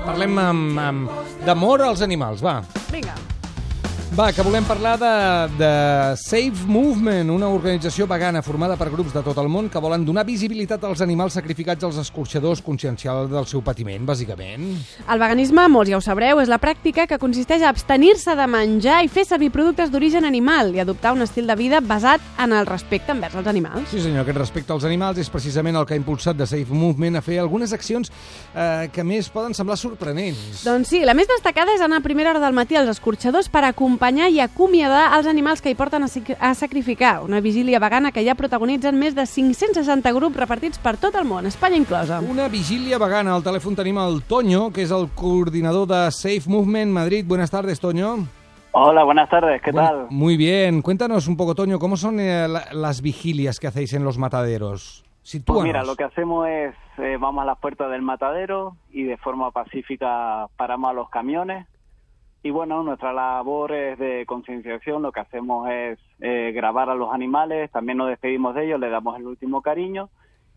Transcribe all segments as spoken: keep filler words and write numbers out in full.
parlem amb, amb, d'amor als animals, va. Vinga. Va, que volem parlar de, de Safe Movement, una organització vegana formada per grups de tot el món que volen donar visibilitat als animals sacrificats als escorxadors, consciencials del seu patiment, bàsicament. El veganisme, molts ja ho sabreu, és la pràctica que consisteix a abstenir-se de menjar i fer servir productes d'origen animal i adoptar un estil de vida basat en el respecte envers els animals. Sí, senyor, aquest respecte als animals és precisament el que ha impulsat The Safe Movement a fer algunes accions eh, que més poden semblar sorprenents. Doncs sí, la més destacada és anar a primera hora del matí als escorxadors per acompanyar i acomiadar els animals que hi porten a, a sacrificar. Una vigília vegana que ja protagonitzen més de cinc-cents seixanta grups repartits per tot el món, Espanya inclosa. Una vigília vegana. Al telèfon tenim el Toño, que és el coordinador de Safe Movement Madrid. Buenas tardes, Toño. Hola, buenas tardes, ¿qué bueno, tal? Muy bien. Cuéntanos un poco, Toño, ¿cómo son eh, la, las vigilias que hacéis en los mataderos? Sitúanos. Pues mira, lo que hacemos es, eh, vamos a las puertas del matadero y de forma pacífica paramos a los camiones. Y bueno, nuestra labor es de concienciación, lo que hacemos es eh, grabar a los animales, también nos despedimos de ellos, les damos el último cariño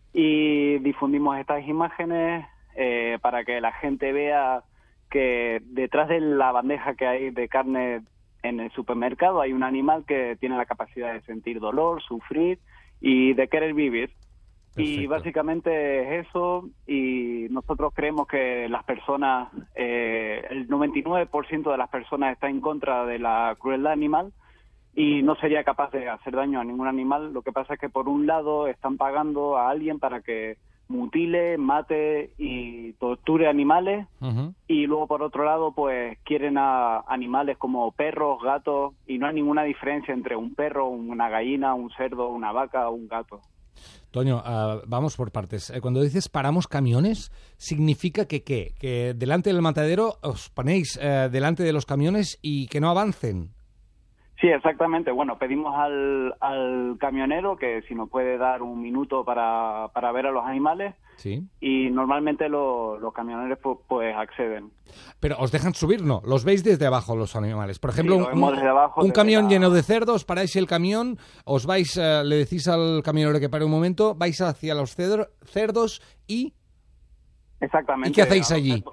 y difundimos estas imágenes eh, para que la gente vea que detrás de la bandeja que hay de carne en el supermercado hay un animal que tiene la capacidad de sentir dolor, sufrir y de querer vivir. Perfecto. Y básicamente es eso, y nosotros creemos que las personas, eh, el noventa y nueve por ciento de las personas está en contra de la crueldad animal y no sería capaz de hacer daño a ningún animal. Lo que pasa es que por un lado están pagando a alguien para que mutile, mate y torture animales, uh-huh. y luego por otro lado pues quieren a animales como perros, gatos, y no hay ninguna diferencia entre un perro, una gallina, un cerdo, una vaca o un gato. Toño, uh, vamos por partes. Eh, cuando dices paramos camiones, ¿significa que qué? ¿Que delante del matadero os ponéis uh, delante de los camiones y que no avancen? Sí, exactamente. Bueno, pedimos al, al camionero que si nos puede dar un minuto para, para ver a los animales. Sí. Y normalmente lo, los camioneros pues, pues acceden. Pero os dejan subir, ¿no? Los veis desde abajo los animales. Por ejemplo, sí, un, desde abajo, un desde camión la... lleno de cerdos, paráis el camión, os vais, uh, le decís al camionero que pare un momento, vais hacia los cedro, cerdos y... Exactamente. ¿Y qué hacéis allí?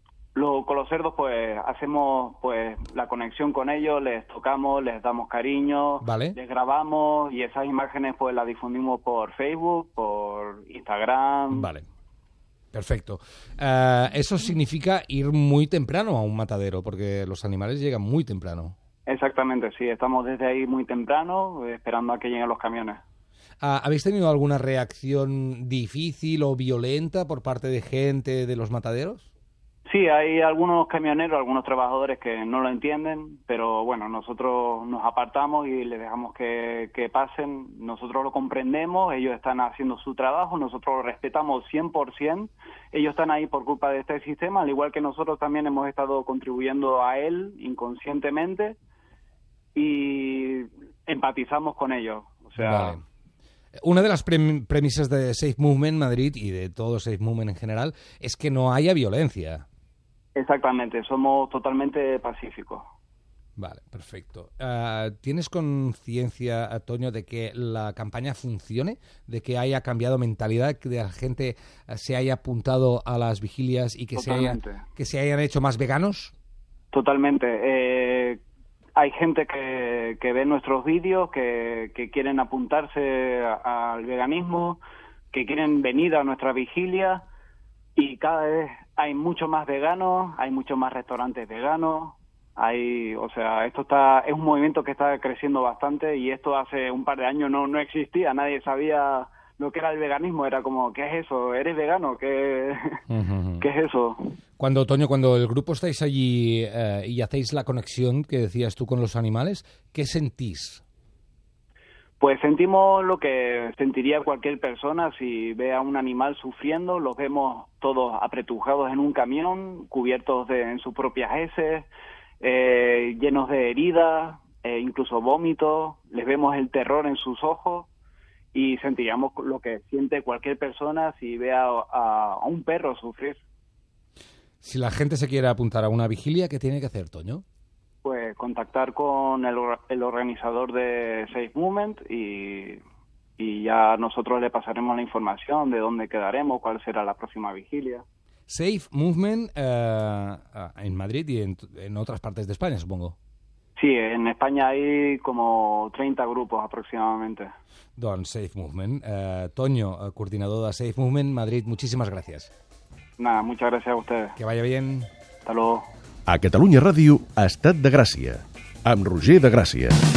Lo, con los cerdos pues hacemos pues la conexión con ellos, les tocamos, les damos cariño, vale. les grabamos y esas imágenes pues las difundimos por Facebook, por Instagram. Vale, perfecto. Uh, eso significa ir muy temprano a un matadero, porque los animales llegan muy temprano. Exactamente, sí, estamos desde ahí muy temprano esperando a que lleguen los camiones. Uh, ¿Habéis tenido alguna reacción difícil o violenta por parte de gente de los mataderos? Sí, hay algunos camioneros, algunos trabajadores que no lo entienden, pero bueno, nosotros nos apartamos y les dejamos que, que pasen. Nosotros lo comprendemos, ellos están haciendo su trabajo, nosotros lo respetamos cien por ciento. Ellos están ahí por culpa de este sistema, al igual que nosotros también hemos estado contribuyendo a él inconscientemente y empatizamos con ellos. O sea... Vale. Una de las pre- premisas de Safe Movement Madrid y de todo Safe Movement en general es que no haya violencia. Exactamente, somos totalmente pacíficos. Vale, perfecto. Uh, ¿Tienes conciencia, Toño, de que la campaña funcione? ¿De que haya cambiado mentalidad, que la gente se haya apuntado a las vigilias y que, se, haya, que se hayan hecho más veganos? Totalmente. Eh, hay gente que, que ve nuestros vídeos, que, que quieren apuntarse a, al veganismo, que quieren venir a nuestra vigilia y cada vez hay mucho más veganos, hay muchos más restaurantes veganos. Hay, o sea, esto está es un movimiento que está creciendo bastante y esto hace un par de años no no existía, nadie sabía lo que era el veganismo, era como, ¿qué es eso? ¿Eres vegano? ¿Qué, uh-huh. ¿Qué es eso? Cuando, Toño, cuando el grupo estáis allí eh, y hacéis la conexión que decías tú con los animales, ¿qué sentís? Pues sentimos lo que sentiría cualquier persona si ve a un animal sufriendo. Los vemos todos apretujados en un camión, cubiertos de, en sus propias heces, eh, llenos de heridas, eh, incluso vómitos. Les vemos el terror en sus ojos y sentiríamos lo que siente cualquier persona si ve a, a, a un perro sufrir. Si la gente se quiere apuntar a una vigilia, ¿qué tiene que hacer, Toño? Pues contactar con el, el organizador de Safe Movement y, y ya nosotros le pasaremos la información de dónde quedaremos, cuál será la próxima vigilia. Safe Movement eh, en Madrid y en, en otras partes de España, supongo. Sí, en España hay como treinta grupos aproximadamente. Doncs Safe Movement. Eh, Toño, coordinador de Safe Movement Madrid, muchísimas gracias. Nada, muchas gracias a ustedes. Que vaya bien. Hasta luego. A Catalunya Ràdio, Estat de Gràcia, amb Roger de Gràcia.